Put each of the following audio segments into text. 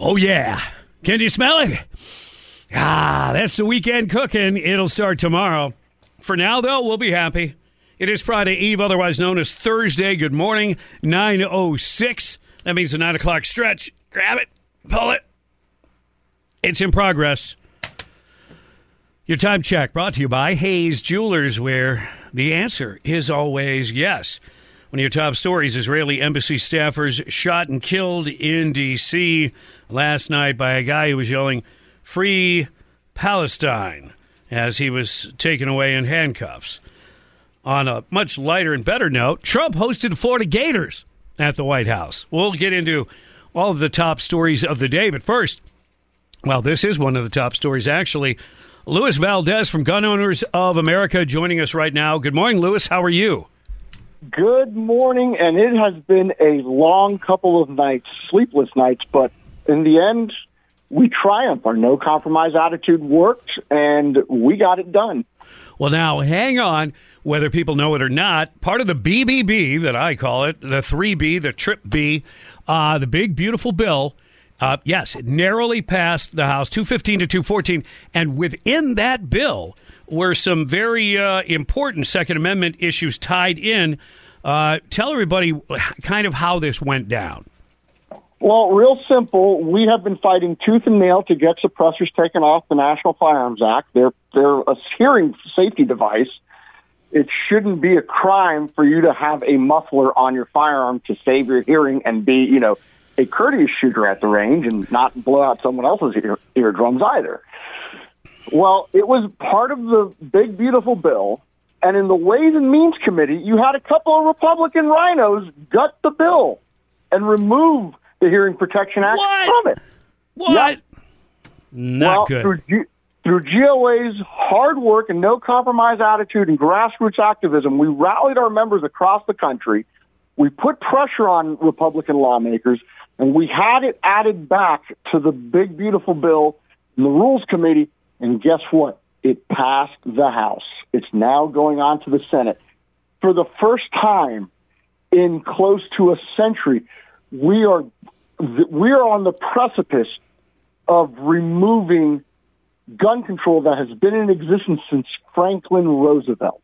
Oh, yeah. Can you smell it? Ah, that's the weekend cooking. It'll start tomorrow. For now, though, we'll be happy. It is Friday Eve, otherwise known as Thursday. Good morning, 9:06. That means the 9 o'clock stretch. Grab it, pull it. It's in progress. Your time check brought to you by Hayes Jewelers, where the answer is always yes. One of your top stories, Israeli embassy staffers shot and killed in D.C. last night by a guy who was yelling, "Free Palestine," as he was taken away in handcuffs. On a much lighter and better note, Trump hosted Florida Gators at the White House. We'll get into all of the top stories of the day, but first, well, this is one of the top stories, actually. Luis Valdez from Gun Owners of America joining us right now. Good morning, Luis. How are you? Good morning, and it has been a long couple of nights, sleepless nights, but in the end, we triumphed. Our no-compromise attitude worked, and we got it done. Well, now, hang on, whether people know it or not, part of the BBB, that I call it, the 3B, the Trip B, the big, beautiful bill, yes, it narrowly passed the House, 215 to 214, and within that bill were some very important Second Amendment issues tied in. Tell everybody kind of how this went down. Well, real simple. We have been fighting tooth and nail to get suppressors taken off the National Firearms Act. They're a hearing safety device. It shouldn't be a crime for you to have a muffler on your firearm to save your hearing and be, a courteous shooter at the range and not blow out someone else's eardrums either. Well, it was part of the big, beautiful bill, and in the Ways and Means Committee, you had a couple of Republican rhinos gut the bill and remove the Hearing Protection Act from it. What? Yep. Not good. Through GOA's hard work and no-compromise attitude and grassroots activism, we rallied our members across the country. We put pressure on Republican lawmakers, and we had it added back to the big, beautiful bill in the Rules Committee. And guess what? It passed the House. It's now going on to the Senate. For the first time in close to a century, we are on the precipice of removing gun control that has been in existence since Franklin Roosevelt.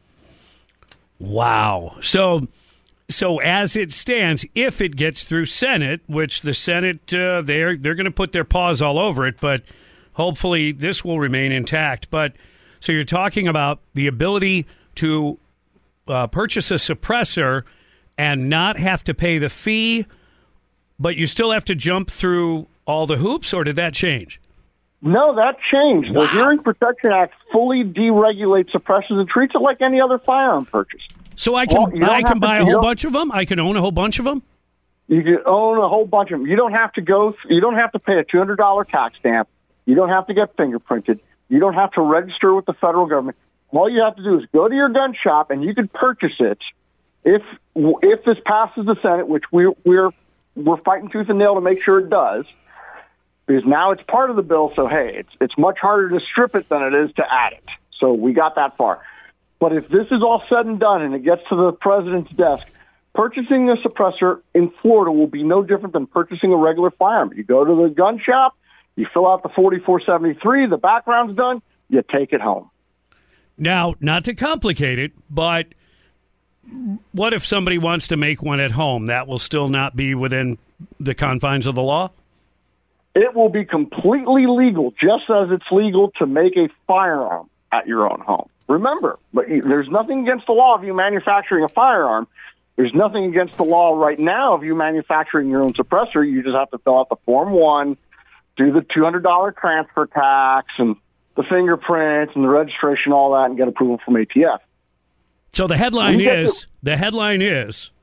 Wow. So as it stands, if it gets through Senate, which the Senate, they're going to put their paws all over it, but hopefully this will remain intact. But so you're talking about the ability to purchase a suppressor and not have to pay the fee, but you still have to jump through all the hoops, or did that change? No, that changed. Wow. The Hearing Protection Act fully deregulates suppressors and treats it like any other firearm purchase. So I can buy a whole bunch of them? I can own a whole bunch of them? You can own a whole bunch of them. You don't have to pay a $200 tax stamp. You don't have to get fingerprinted. You don't have to register with the federal government. All you have to do is go to your gun shop, and you can purchase it. If this passes the Senate, which we're fighting tooth and nail to make sure it does, because now it's part of the bill. So hey, it's much harder to strip it than it is to add it. So we got that far. But if this is all said and done and it gets to the president's desk, purchasing a suppressor in Florida will be no different than purchasing a regular firearm. You go to the gun shop, you fill out the 4473, the background's done, you take it home. Now, not to complicate it, but what if somebody wants to make one at home? That will still not be within the confines of the law? It will be completely legal, just as it's legal to make a firearm at your own home. Remember, but there's nothing against the law of you manufacturing a firearm. There's nothing against the law right now of you manufacturing your own suppressor. You just have to fill out the Form 1, do the $200 transfer tax and the fingerprints and the registration, all that, and get approval from ATF. So the headline is,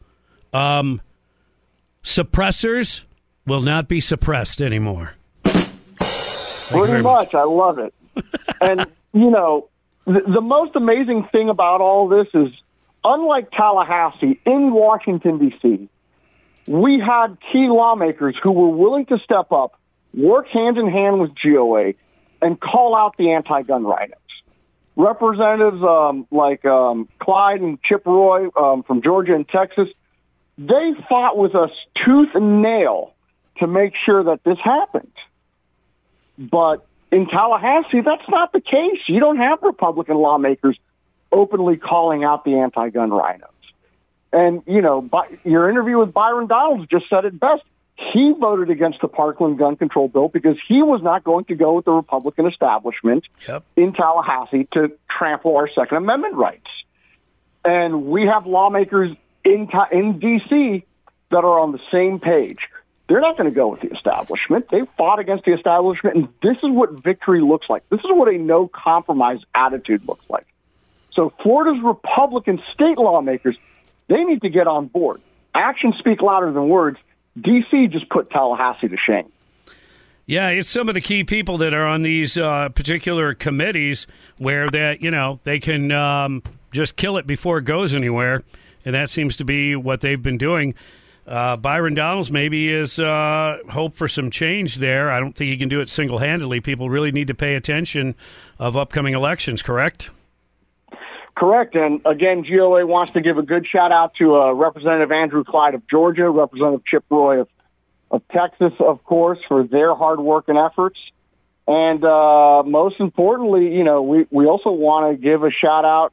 suppressors will not be suppressed anymore. Pretty much. I love it. And, the most amazing thing about all this is, unlike Tallahassee, in Washington, D.C., we had key lawmakers who were willing to step up, work hand in hand with GOA, and call out the anti-gun rhinos. Representatives like Clyde and Chip Roy from Georgia and Texas, they fought with us tooth and nail to make sure that this happened. But in Tallahassee, that's not the case. You don't have Republican lawmakers openly calling out the anti-gun rhinos. And, your interview with Byron Donalds just said it best. He voted against the Parkland gun control bill because he was not going to go with the Republican establishment in Tallahassee to trample our Second Amendment rights. And we have lawmakers in D.C. that are on the same page. They're not going to go with the establishment. They fought against the establishment, and this is what victory looks like. This is what a no-compromise attitude looks like. So Florida's Republican state lawmakers, they need to get on board. Actions speak louder than words. D.C. just put Tallahassee to shame. Yeah, it's some of the key people that are on these particular committees where they can just kill it before it goes anywhere, and that seems to be what they've been doing. Byron Donalds maybe is hope for some change there. I don't think he can do it single-handedly. People really need to pay attention of upcoming elections, correct? Correct. And again, GOA wants to give a good shout-out to Representative Andrew Clyde of Georgia, Representative Chip Roy of Texas, of course, for their hard work and efforts. And most importantly, we also want to give a shout-out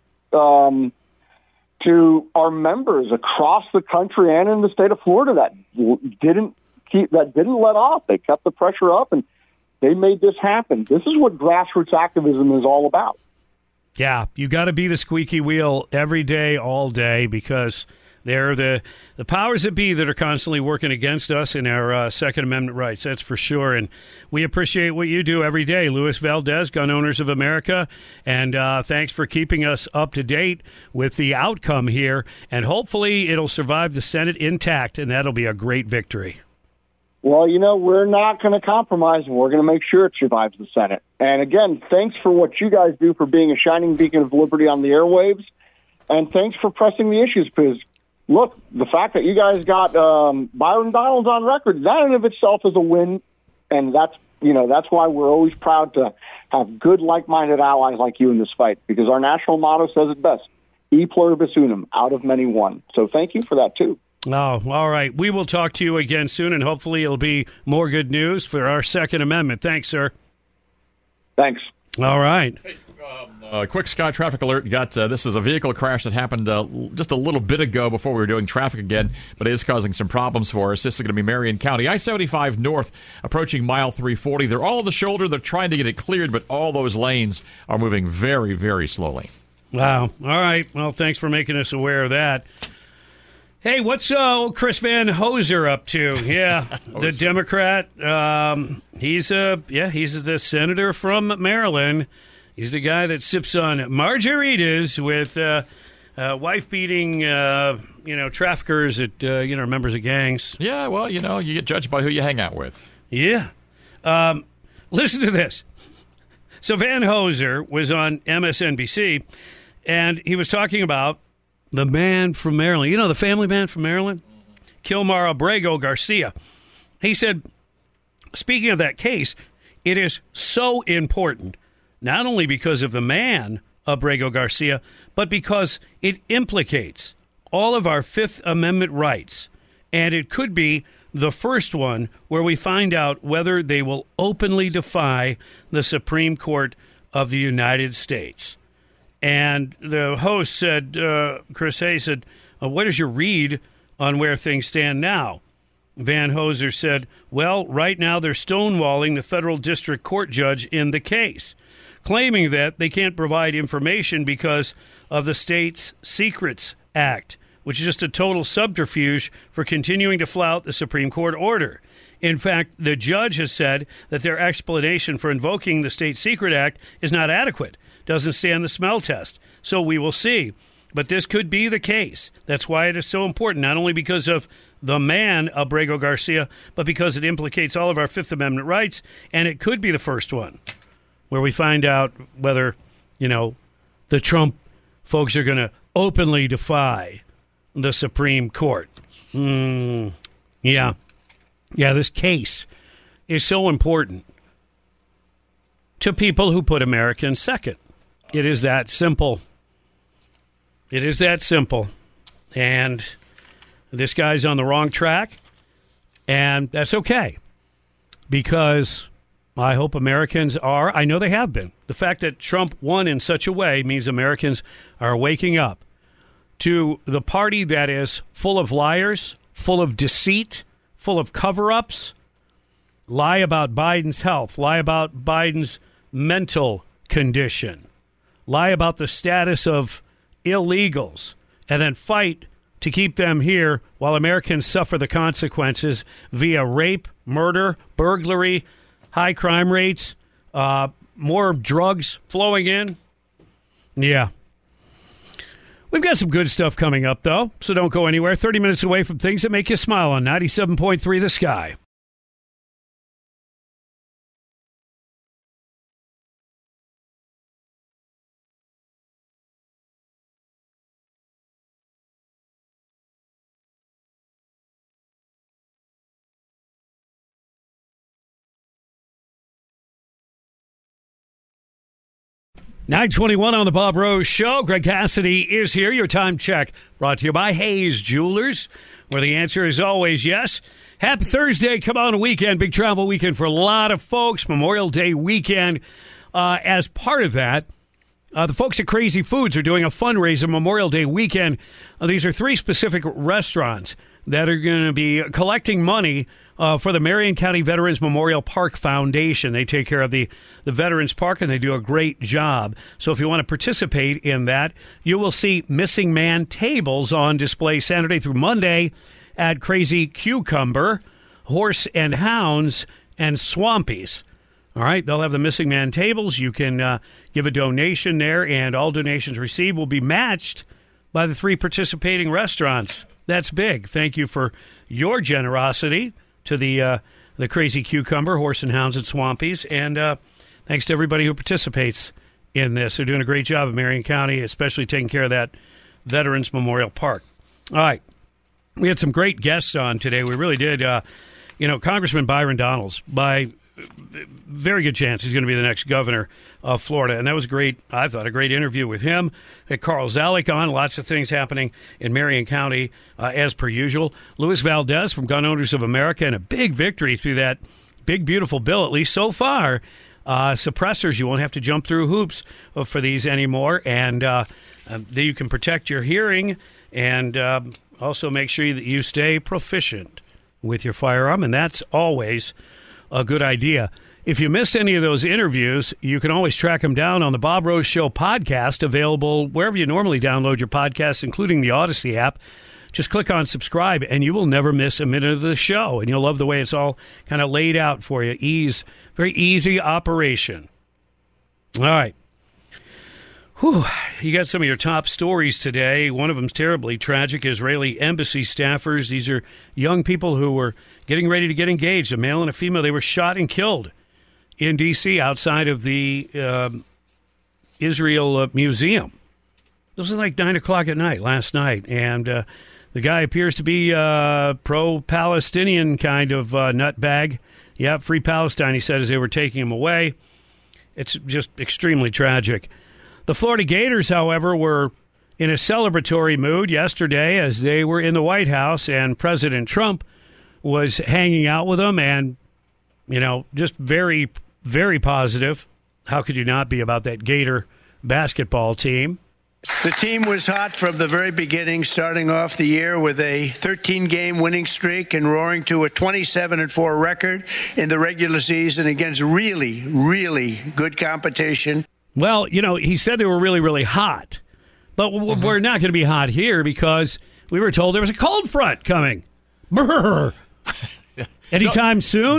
to our members across the country and in the state of Florida that didn't let off. They kept the pressure up, and they made this happen. This is what grassroots activism is all about. Yeah, you got to be the squeaky wheel every day, all day, because they're the powers that be that are constantly working against us in our Second Amendment rights. That's for sure. And we appreciate what you do every day. Luis Valdez, Gun Owners of America. And thanks for keeping us up to date with the outcome here. And hopefully it'll survive the Senate intact, and that'll be a great victory. Well, we're not going to compromise, and we're going to make sure it survives the Senate. And again, thanks for what you guys do for being a shining beacon of liberty on the airwaves. And thanks for pressing the issues, because look, the fact that you guys got Byron Donalds on record, that in of itself is a win, and that's why we're always proud to have good, like-minded allies like you in this fight, because our national motto says it best, e pluribus unum, out of many one. So thank you for that, too. Oh, all right. We will talk to you again soon, and hopefully it'll be more good news for our Second Amendment. Thanks, sir. Thanks. All right. Hey, quick Sky traffic alert. This is a vehicle crash that happened just a little bit ago before we were doing traffic again, but it is causing some problems for us. This is going to be Marion County. I-75 north, approaching mile 340. They're all on the shoulder. They're trying to get it cleared, but all those lanes are moving very, very slowly. Wow. All right. Well, thanks for making us aware of that. Hey, what's Chris Van Hoser up to? Yeah, the Democrat. He's the senator from Maryland. He's the guy that sips on margaritas with wife-beating, traffickers at members of gangs. Yeah, well, you get judged by who you hang out with. Yeah. Listen to this. So Van Hoser was on MSNBC, and he was talking about the man from Maryland. You know, the family man from Maryland? Kilmar Abrego Garcia. He said, speaking of that case, it is so important, not only because of the man, Abrego Garcia, but because it implicates all of our Fifth Amendment rights. And it could be the first one where we find out whether they will openly defy the Supreme Court of the United States. And the host said, Chris Hayes said, what is your read on where things stand now? Van Hoser said, well, right now they're stonewalling the federal district court judge in the case, claiming that they can't provide information because of the state's Secrets Act, which is just a total subterfuge for continuing to flout the Supreme Court order. In fact, the judge has said that their explanation for invoking the State Secret Act is not adequate, doesn't stand the smell test. So we will see. But this could be the case. That's why it is so important, not only because of the man, Abrego Garcia, but because it implicates all of our Fifth Amendment rights, and it could be the first one where we find out whether, the Trump folks are going to openly defy the Supreme Court. Yeah, this case is so important to people who put Americans second. It is that simple. It is that simple. And this guy's on the wrong track, and that's okay. because I hope Americans are. I know they have been. The fact that Trump won in such a way means Americans are waking up to the party that is full of liars, full of deceit, full of cover-ups, lie about Biden's health, lie about Biden's mental condition, lie about the status of illegals, and then fight to keep them here while Americans suffer the consequences via rape, murder, burglary, high crime rates, more drugs flowing in. Yeah. We've got some good stuff coming up, though, so don't go anywhere. 30 minutes away from things that make you smile on 97.3 The Sky. $9:21 on the Bob Rose Show. Greg Cassidy is here. Your time check brought to you by Hayes Jewelers, where the answer is always yes. Happy Thursday. Come on, a weekend. Big travel weekend for a lot of folks. Memorial Day weekend. As part of that, the folks at Crazy Foods are doing a fundraiser Memorial Day weekend. These are 3 specific restaurants that are going to be collecting money for the Marion County Veterans Memorial Park Foundation. They take care of the Veterans Park, and they do a great job. So if you want to participate in that, you will see Missing Man tables on display Saturday through Monday at Crazy Cucumber, Horse and Hounds, and Swampies. All right, they'll have the Missing Man tables. You can give a donation there, and all donations received will be matched by the 3 participating restaurants. That's big. Thank you for your generosity to the Crazy Cucumber, Horse and Hounds, and Swampies. And thanks to everybody who participates in this. They're doing a great job in Marion County, especially taking care of that Veterans Memorial Park. All right. We had some great guests on today. We really did. Congressman Byron Donalds, by very good chance he's going to be the next governor of Florida. And that was great. I thought a great interview with him. Had Carl Zalek on. Lots of things happening in Marion County as per usual. Luis Valdez from Gun Owners of America, and a big victory through that big, beautiful bill, at least so far. Suppressors, you won't have to jump through hoops for these anymore. And you can protect your hearing and also make sure that you stay proficient with your firearm. And that's always a good idea. If you missed any of those interviews, you can always track them down on the Bob Rose Show podcast, available wherever you normally download your podcasts, including the Odyssey app. Just click on subscribe, and you will never miss a minute of the show. And you'll love the way it's all kind of laid out for you. Very easy operation. All right. Whew. You got some of your top stories today. One of them's terribly tragic. Israeli embassy staffers. These are young people who were getting ready to get engaged. A male and a female. They were shot and killed in D.C. outside of the Israel Museum. This was like 9 o'clock at night last night. And the guy appears to be a pro-Palestinian kind of nutbag. Yeah, free Palestine, he said, as they were taking him away. It's just extremely tragic. The Florida Gators, however, were in a celebratory mood yesterday as they were in the White House, and President Trump was hanging out with them, and, just very, very positive. How could you not be about that Gator basketball team? The team was hot from the very beginning, starting off the year with a 13-game winning streak and roaring to a 27-4 record in the regular season against really, really good competition. Well, he said they were really, really hot. But we're not going to be hot here because we were told there was a cold front coming. Brr. Anytime soon?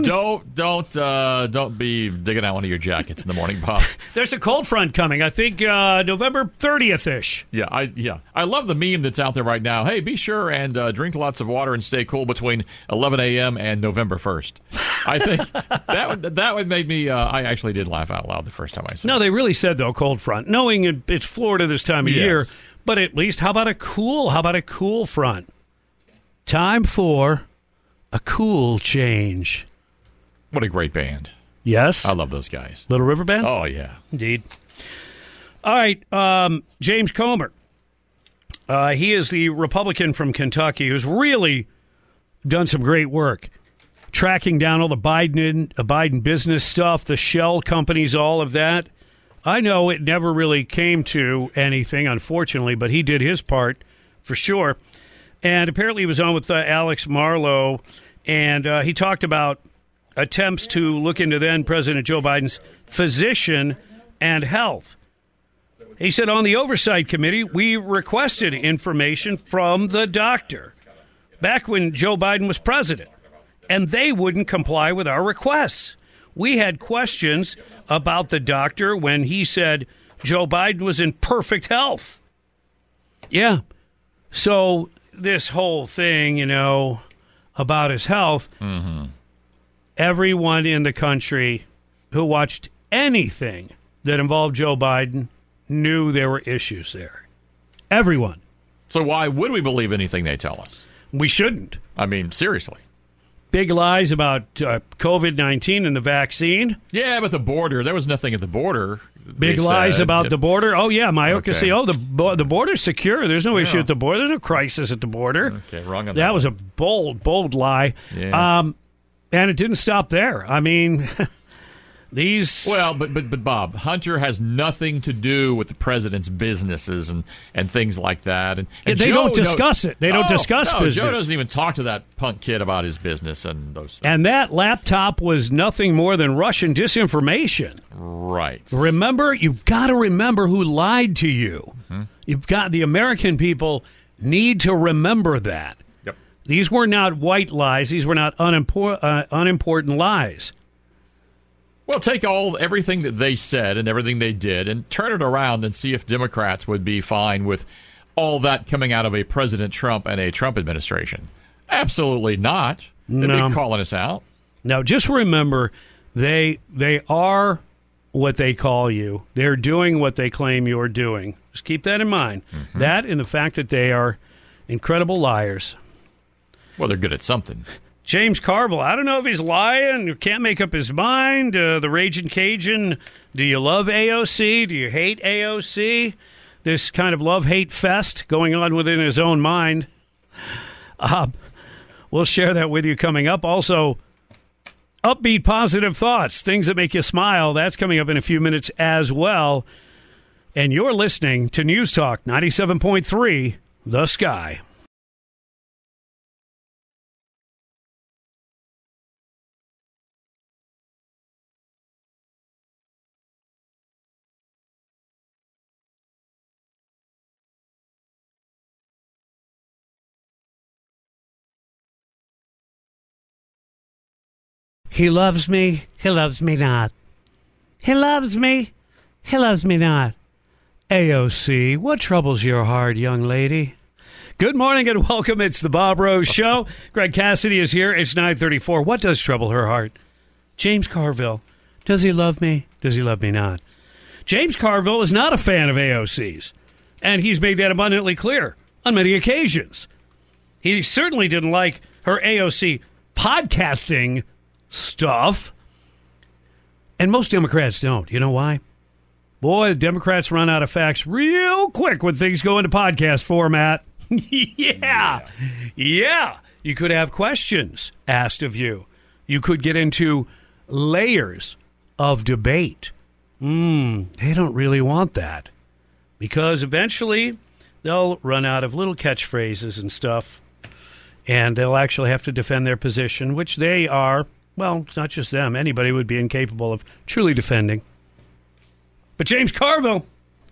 Don't be digging out one of your jackets in the morning, Bob. There's a cold front coming. I think November 30th-ish. Yeah, I love the meme that's out there right now. Hey, be sure and drink lots of water and stay cool between 11 a.m. and November 1st. I think that would make me. I actually did laugh out loud the first time I saw it. No, they really said though cold front, knowing it's Florida this time of year. But at least, how about a cool front? Time for a cool change. What a great band. Yes. I love those guys. Little River Band? Oh, yeah. Indeed. All right. James Comer. He is the Republican from Kentucky who's really done some great work tracking down all the Biden business stuff, the shell companies, all of that. I know it never really came to anything, unfortunately, but he did his part for sure. And apparently he was on with Alex Marlow, and he talked about attempts to look into then President Joe Biden's physician and health. He said, on the Oversight Committee, we requested information from the doctor back when Joe Biden was president, and they wouldn't comply with our requests. We had questions about the doctor when he said Joe Biden was in perfect health. Yeah. So this whole thing, about his health, everyone in the country who watched anything that involved Joe Biden knew there were issues there. Everyone. So why would we believe anything they tell us? We shouldn't. I mean, seriously. Big lies about COVID-19 and the vaccine. Yeah, but the border, there was nothing at the border. Big lies about the border. Oh, yeah, Mayoka say, the border's secure. There's no issue at the border. There's no crisis at the border. Okay, wrong on that. That was a bold lie. Yeah. And it didn't stop there. I mean, these... Well, but Bob, Hunter has nothing to do with the president's businesses and things like that. And they Joe, don't discuss it. They don't discuss business. Joe doesn't even talk to that punk kid about his business and those things. And that laptop was nothing more than Russian disinformation. Right. Remember, you've got to remember who lied to you. Mm-hmm. The American people need to remember that. Yep. These were not white lies. These were not unimportant lies. Well, take everything that they said and everything they did and turn it around and see if Democrats would be fine with all that coming out of a President Trump and a Trump administration. Absolutely not. They'd be calling us out. Now, just remember, they are what they call you. They're doing what they claim you're doing. Just keep that in mind. Mm-hmm. That and the fact that they are incredible liars. Well, they're good at something. James Carville, I don't know if he's lying, can't make up his mind. The Raging Cajun, do you love AOC? Do you hate AOC? This kind of love-hate fest going on within his own mind. We'll share that with you coming up. Also, upbeat, positive thoughts, things that make you smile. That's coming up in a few minutes as well. And you're listening to News Talk 97.3, The Sky. He loves me, he loves me not. He loves me, he loves me not. AOC, what troubles your heart, young lady? Good morning and welcome. It's the Bob Rose Show. Greg Cassidy is here. It's 9:34. What does trouble her heart? James Carville. Does he love me? Does he love me not? James Carville is not a fan of AOC's, and he's made that abundantly clear on many occasions. He certainly didn't like her AOC podcasting stuff, and most Democrats don't. You know why? Boy, the Democrats run out of facts real quick when things go into podcast format. Yeah. You could have questions asked of you. You could get into layers of debate. They don't really want that, because eventually they'll run out of little catchphrases and stuff, and they'll actually have to defend their position, which they are. Well, it's not just them. Anybody would be incapable of truly defending. But James Carville,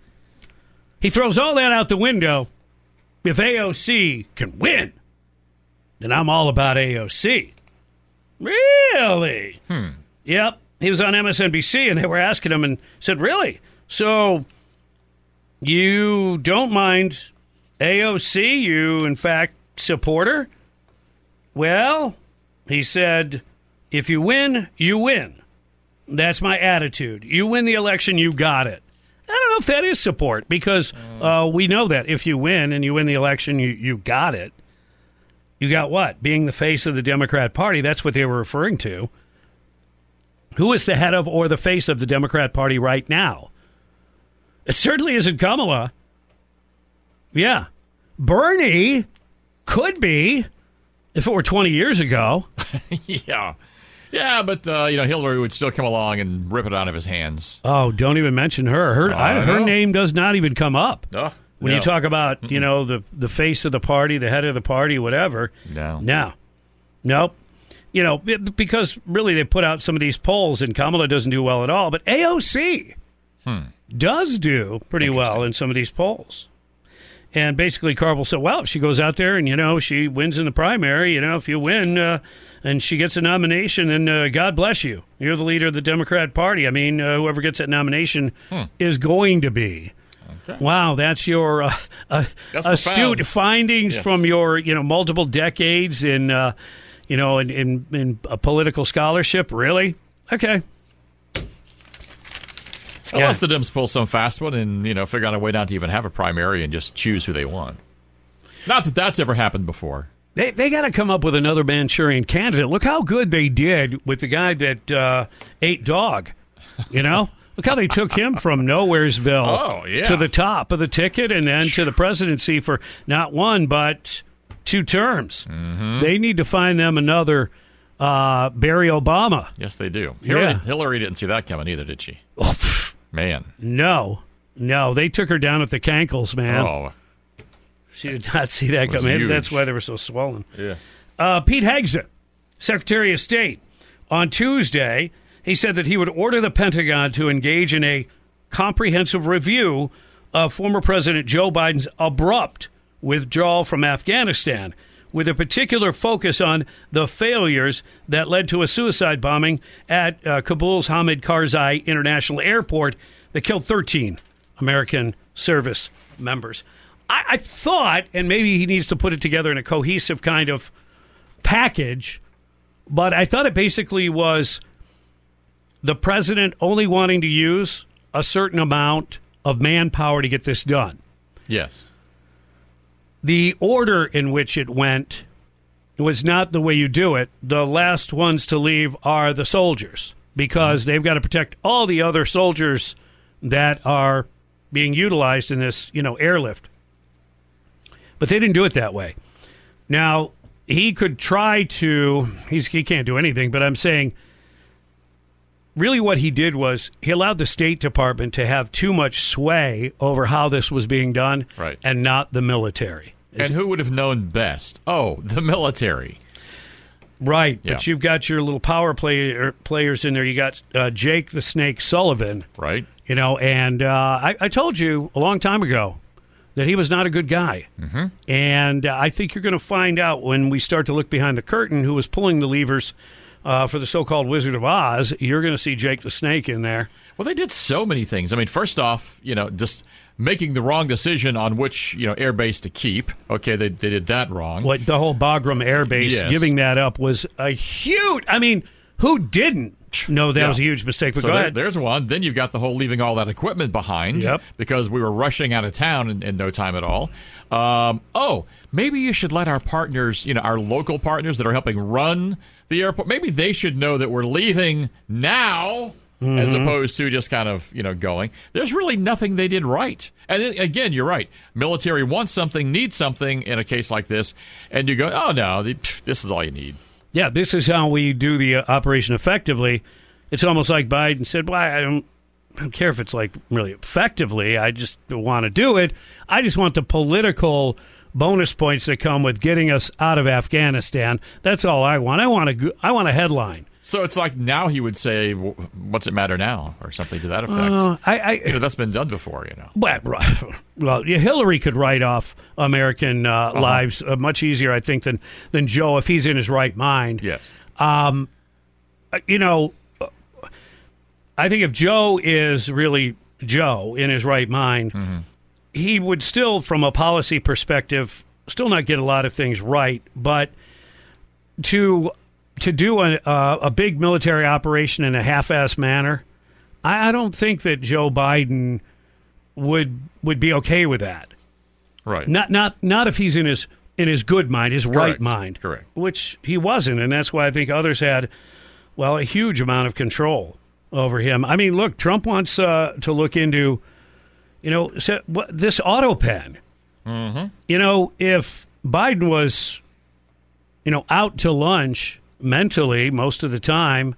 he throws all that out the window. If AOC can win, then I'm all about AOC. Really? Yep. He was on MSNBC, and they were asking him and said, really? So you don't mind AOC? You, in fact, support her? Well, he said, if you win, you win. That's my attitude. You win the election, you got it. I don't know if that is support, because we know that if you win and you win the election, you got it. You got what? Being the face of the Democrat Party. That's what they were referring to. Who is the head of or the face of the Democrat Party right now? It certainly isn't Kamala. Yeah. Bernie could be, if it were 20 years ago. Yeah, but Hillary would still come along and rip it out of his hands. Oh, don't even mention her. Her name does not even come up. When you talk about, the face of the party, the head of the party, whatever. No. Nope. Because really they put out some of these polls, and Kamala doesn't do well at all. But AOC does do pretty well in some of these polls. And basically Carville said, well, if she goes out there and, she wins in the primary, if you win and she gets a nomination, then God bless you. You're the leader of the Democrat Party. I mean, whoever gets that nomination is going to be. Okay. Wow, that's your astute findings from your, multiple decades in a political scholarship. Really? Okay. Unless the Dems pull some fast one and, figure out a way not to even have a primary and just choose who they want. Not that that's ever happened before. They got to come up with another Manchurian candidate. Look how good they did with the guy that ate dog, Look how they took him from Nowheresville to the top of the ticket and then to the presidency for not one but 2 terms. Mm-hmm. They need to find them another Barry Obama. Yes, they do. Hillary didn't see that coming either, did she? Man. No, they took her down at the cankles, man. Oh. She did not see that coming. Maybe that's why they were so swollen. Yeah. Pete Hegseth, Secretary of State, on Tuesday, he said that he would order the Pentagon to engage in a comprehensive review of former President Joe Biden's abrupt withdrawal from Afghanistan, with a particular focus on the failures that led to a suicide bombing at Kabul's Hamid Karzai International Airport that killed 13 American service members. I thought, and maybe he needs to put it together in a cohesive kind of package, but I thought it basically was the president only wanting to use a certain amount of manpower to get this done. Yes. The order in which it went was not the way you do it. The last ones to leave are the soldiers, because they've got to protect all the other soldiers that are being utilized in this, airlift. But they didn't do it that way. Now, he could try to, he can't do anything, but I'm saying really what he did was he allowed the State Department to have too much sway over how this was being done, right, and not the military. And who would have known best? Oh, the military. Right, yeah. But you've got your little power players in there. You got Jake the Snake Sullivan. Right. And I told you a long time ago that he was not a good guy. Mm-hmm. And I think you're going to find out when we start to look behind the curtain who was pulling the levers for the so-called Wizard of Oz. You're going to see Jake the Snake in there. Well, they did so many things. I mean, first off, just making the wrong decision on which, air base to keep. Okay, they did that wrong. What, the whole Bagram Air Base, yes, giving that up was a huge... I mean, who didn't know that was a huge mistake? But so go ahead. There's one. Then you've got the whole leaving all that equipment behind, because we were rushing out of town in no time at all. Maybe you should let our partners, our local partners that are helping run the airport, maybe they should know that we're leaving now, as opposed to just kind of, going. There's really nothing they did right. And then, again, you're right. Military wants something, needs something in a case like this, and you go, oh, no, this is all you need. Yeah, this is how we do the operation effectively. It's almost like Biden said, well, I don't care if it's like really effectively. I just want to do it. I just want the political bonus points that come with getting us out of Afghanistan. That's all I want. I want a headline. So it's like now he would say, what's it matter now? Or something to that effect. That's been done before, Well, Hillary could write off American lives much easier, I think, than Joe if he's in his right mind. Yes. I think if Joe is really Joe in his right mind, he would still, from a policy perspective, still not get a lot of things right. But to do a big military operation in a half-assed manner, I don't think that Joe Biden would be okay with that. Right. Not if he's in his good mind, his right mind. Correct. Which he wasn't, and that's why I think others had, a huge amount of control over him. I mean, look, Trump wants to look into, this auto pen. Mm-hmm. If Biden was, out to lunch mentally most of the time,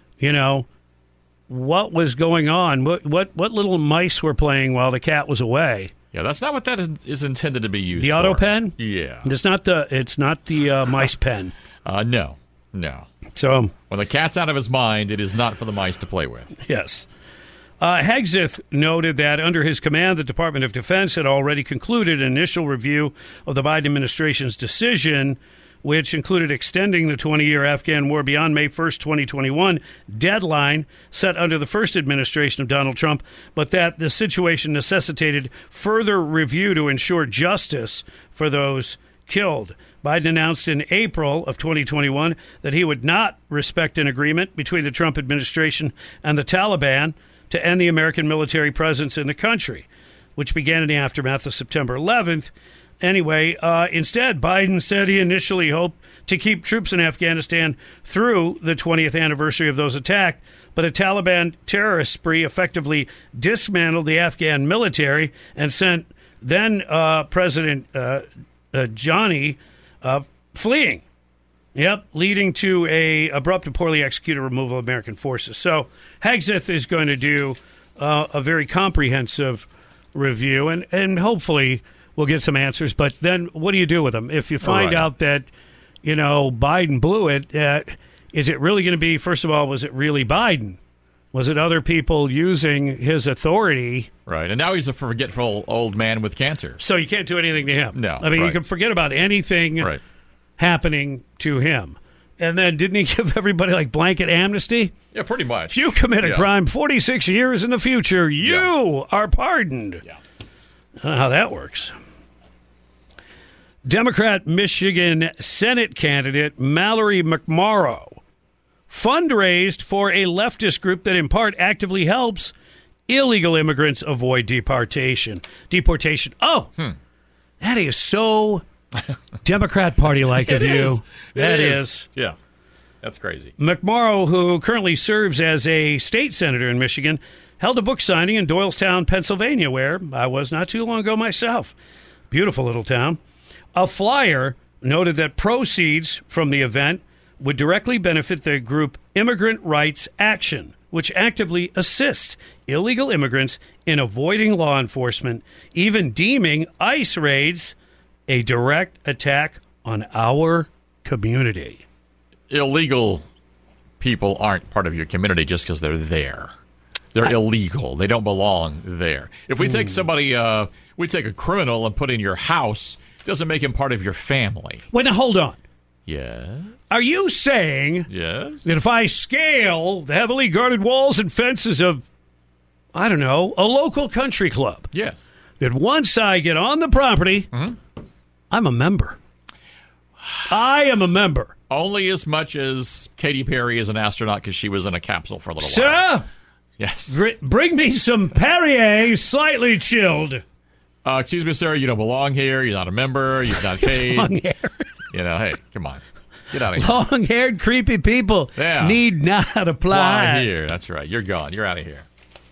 what was going on, what little mice were playing while the cat was away. Yeah, that's not what that is intended to be used The for. auto pen? Yeah. It's not the mice pen. No. So when the cat's out of his mind, it is not for the mice to play with. yes. Hegseth noted that under his command, the Department of Defense had already concluded an initial review of the Biden administration's decision, which included extending the 20-year Afghan war beyond May 1st, 2021 deadline set under the first administration of Donald Trump, but that the situation necessitated further review to ensure justice for those killed. Biden announced in April of 2021 that he would not respect an agreement between the Trump administration and the Taliban to end the American military presence in the country, which began in the aftermath of September 11th. Anyway, instead, Biden said he initially hoped to keep troops in Afghanistan through the 20th anniversary of those attacks, but a Taliban terrorist spree effectively dismantled the Afghan military and sent then President Ghani fleeing. Yep, leading to a abrupt and poorly executed removal of American forces. So Hegseth is going to do a very comprehensive review, and hopefully we'll get some answers. But then what do you do with them? If you find out that, Biden blew it, is it really going to be, first of all, was it really Biden? Was it other people using his authority? Right, and now he's a forgetful old man with cancer. So you can't do anything to him. No. I mean, you can forget about anything happening to him. And then didn't he give everybody like blanket amnesty? Yeah, pretty much. If you commit a crime 46 years in the future, you are pardoned. Yeah. I don't know how that works. Democrat Michigan Senate candidate Mallory McMorrow fundraised for a leftist group that in part actively helps illegal immigrants avoid deportation. Oh, that is so Democrat Party-like of you. That is. Yeah, that's crazy. McMorrow, who currently serves as a state senator in Michigan, held a book signing in Doylestown, Pennsylvania, where I was not too long ago myself. Beautiful little town. A flyer noted that proceeds from the event would directly benefit the group Immigrant Rights Action, which actively assists illegal immigrants in avoiding law enforcement, even deeming ICE raids a direct attack on our community. Illegal people aren't part of your community just because they're there. They're illegal. They don't belong there. If we take somebody, we take a criminal and put in your house, doesn't make him part of your family. Wait, now hold on. Yes. Are you saying that if I scale the heavily guarded walls and fences of, I don't know, a local country club, yes, that once I get on the property, I'm a member? I am a member. Only as much as Katy Perry is an astronaut because she was in a capsule for a little Sir? while. Yes. Bring me some Perrier slightly chilled. Excuse me, sir, you don't belong here. You're not a member. You've not paid. Long hair. Hey, come on. Get out of here. Long-haired, creepy people need not apply. Fly here. That's right. You're gone. You're out of here.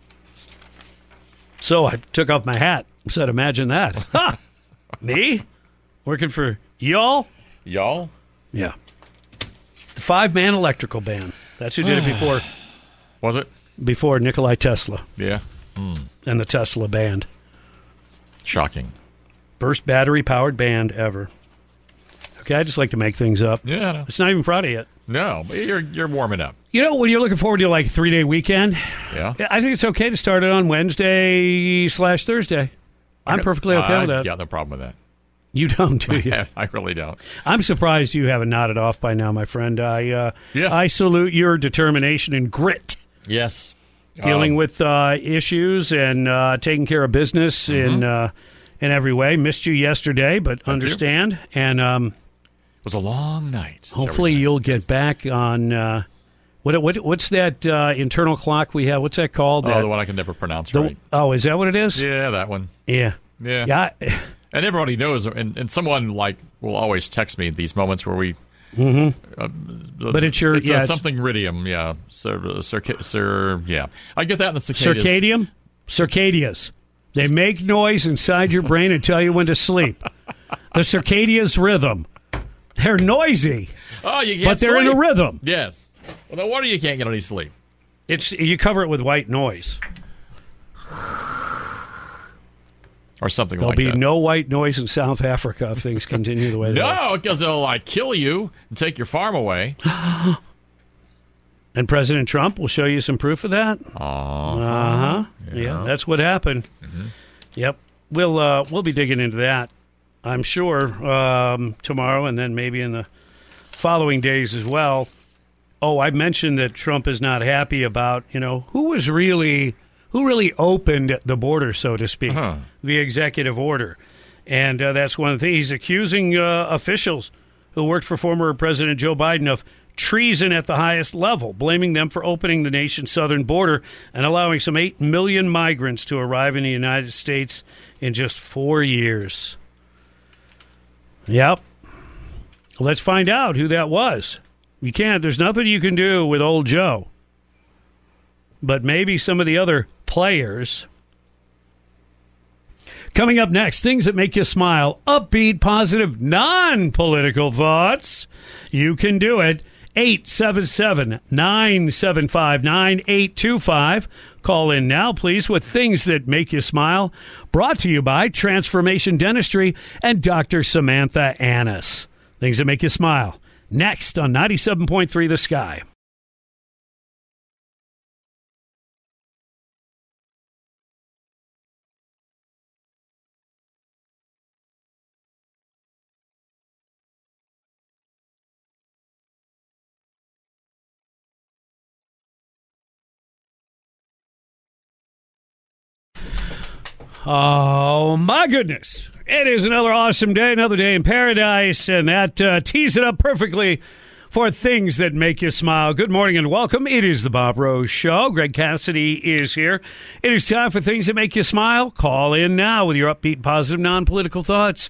So I took off my hat. Said, imagine that. Ha! Me? Working for y'all? Y'all? Yeah. The 5-man electrical band. That's who did it before. Was it? Before Nikolai Tesla. Yeah. And the Tesla band. Shocking. First battery-powered band ever. Okay, I just like to make things up. Yeah, I know. It's not even Friday yet. No, but you're warming up. When you're looking forward to like 3-day weekend, yeah, I think it's okay to start it on Wednesday/Thursday. I'm perfectly okay with that. Yeah, no problem with that. You don't, do you? I really don't. I'm surprised you haven't nodded off by now, my friend. I salute your determination and grit. Yes. Dealing with issues and taking care of business in every way. Missed you yesterday, but understand. And it was a long night. Hopefully you'll get back on what's that internal clock we have? What's that called? The one I can never pronounce right. Oh, is that what it is? Yeah, that one. Yeah. And everybody knows, and someone will always text me at these moments where we. But it's something Iridium, yeah. Yeah. I get that in the cicadas. Circadium? Circadias. They make noise inside your brain and tell you when to sleep. The circadia's rhythm. They're noisy, Oh, you can't but they're in a sleep. rhythm. Yes. Well, no wonder you can't get any sleep. You cover it with white noise. Or something There'll like be that. no white noise in South Africa if things continue the way they are. No, because they'll kill you and take your farm away. And President Trump will show you some proof of that. Uh-huh. Yeah, that's what happened. Mm-hmm. Yep, we'll be digging into that, I'm sure, tomorrow and then maybe in the following days as well. Oh, I mentioned that Trump is not happy about who really opened the border, so to speak, the executive order, and that's one of the things he's accusing officials who worked for former President Joe Biden of treason at the highest level, blaming them for opening the nation's southern border and allowing some 8 million migrants to arrive in the United States in just 4 years. Yep. Let's find out who that was. You can't. There's nothing you can do with old Joe. But maybe some of the other players. Coming up next, things that make you smile. Upbeat, positive, non-political thoughts. You can do it. 877-975-9825. Call in now, please, with things that make you smile. Brought to you by Transformation Dentistry and Dr. Samantha Annis. Things that make you smile. Next on 97.3 The Sky. Oh, my goodness. It is another awesome day, another day in paradise, and that tees it up perfectly for things that make you smile. Good morning and welcome. It is the Bob Rose Show. Greg Cassidy is here. It is time for things that make you smile. Call in now with your upbeat, positive, non-political thoughts.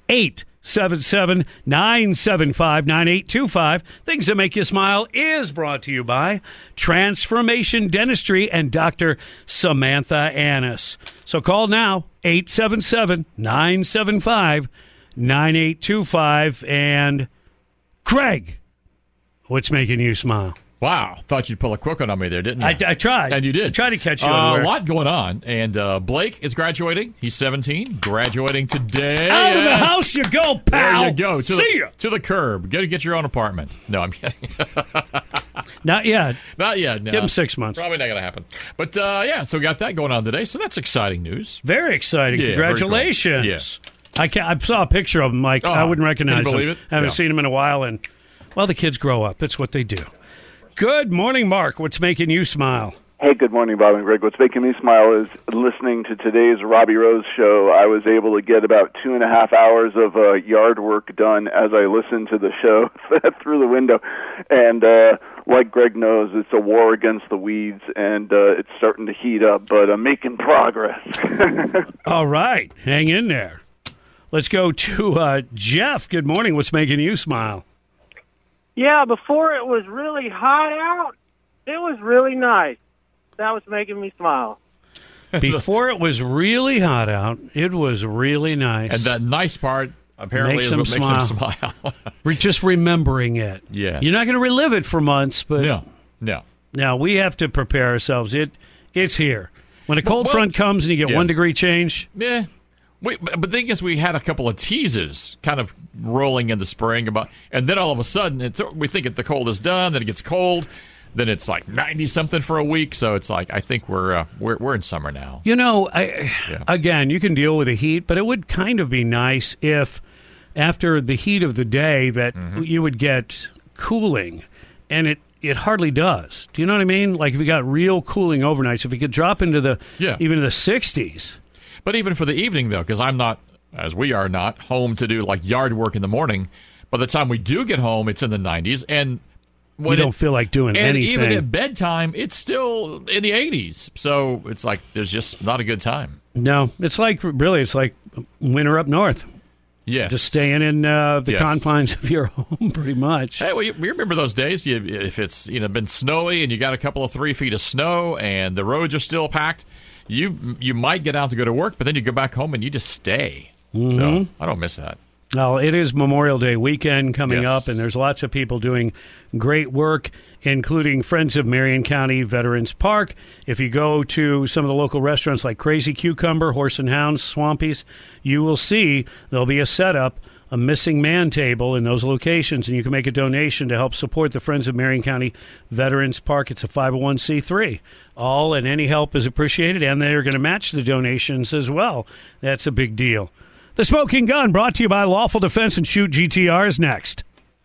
877-975-9825. Things that make you smile is brought to you by Transformation Dentistry and Dr. Samantha Annis. So call now, 877-975-9825. And Greg, what's making you smile? Wow. Thought you'd pull a quick one on me there, didn't you? I tried. And you did. I tried to catch you A unaware. lot going on. And Blake is graduating. He's 17. Graduating today. Out of the Yes. house you go, pal. There you go. See ya. To the curb. Go to get your own apartment. No, I'm kidding. Not yet. Not yet. No. Give him 6 months. Probably not going to happen. But, yeah, so we got that going on today. So that's exciting news. Very exciting. Yeah, very cool. Congratulations. Yes. I saw a picture of him. Like, I wouldn't recognize can you believe him. it? I haven't Yeah. seen him in a while. And, well, the kids grow up. It's what they do. Good morning, Mark. What's making you smile? Hey, good morning, Bob and Greg. What's making me smile is listening to today's Robbie Rose show. I was able to get about 2.5 hours of yard work done as I listened to the show through the window. And like Greg knows, it's a war against the weeds, and it's starting to heat up, but I'm making progress. All right. Hang in there. Let's go to Jeff. Good morning. What's making you smile? Yeah, before it was really hot out, it was really nice. That was making me smile. Before it was really hot out, it was really nice. And that nice part apparently Makes is what him makes him smile. We're just remembering it. Yes. You're not going to relive it for months, but No. now we have to prepare ourselves. It's here. When a cold front comes and you get 1 degree change. Yeah. But the thing is, we had a couple of teases kind of rolling in the spring and then all of a sudden we think the cold is done, then it gets cold, then it's like 90 something for a week. So it's like I think we're in summer now. Again, you can deal with the heat, but it would kind of be nice if after the heat of the day that you would get cooling, and it hardly does. Do you know what I mean? Like if you got real cooling overnights, if you could drop into even the 60s. But even for the evening, though, because I'm not, as we are not, home to do like yard work in the morning, by the time we do get home, it's in the 90s. And you don't feel like doing anything. And even at bedtime, it's still in the 80s. So it's like there's just not a good time. No, it's like winter up north. Yes. Just staying in the confines of your home, pretty much. Hey, well, you remember those days? If it's been snowy and you got a couple of 3 feet of snow and the roads are still packed, you might get out to go to work, but then you go back home and you just stay. So I don't miss that. Well, it is Memorial Day weekend coming Yes. up, and there's lots of people doing great work, including Friends of Marion County Veterans Park. If you go to some of the local restaurants like Crazy Cucumber, Horse and Hounds, Swampy's, you will see there'll be a setup, a missing man table in those locations, and you can make a donation to help support the Friends of Marion County Veterans Park. It's a 501c3. All and any help is appreciated, and they're going to match the donations as well. That's a big deal. The Smoking Gun, brought to you by Lawful Defense and Shoot GTR, is next.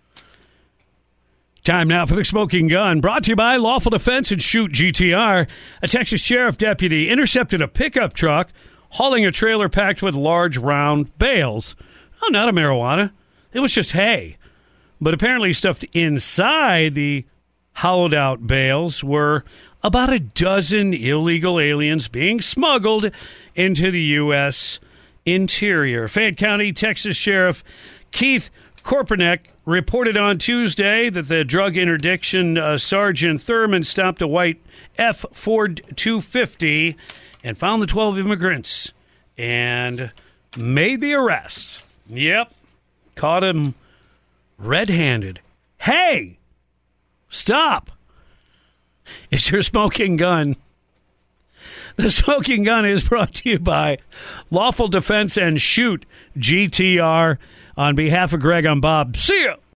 Time now for the Smoking Gun, brought to you by Lawful Defense and Shoot GTR. A Texas sheriff deputy intercepted a pickup truck hauling a trailer packed with large round bales. Oh, not a marijuana. It was just hay. But apparently stuffed inside the hollowed out bales were about a dozen illegal aliens being smuggled into the U.S. interior. Fayette County, Texas Sheriff Keith Korpanek reported on Tuesday that the drug interdiction Sergeant Thurman stopped a white F Ford 250 and found the 12 immigrants and made the arrests. Yep, caught him red-handed. Hey, stop. It's your Smoking Gun. The Smoking Gun is brought to you by Lawful Defense and Shoot GTR. On behalf of Greg, I'm Bob. See ya.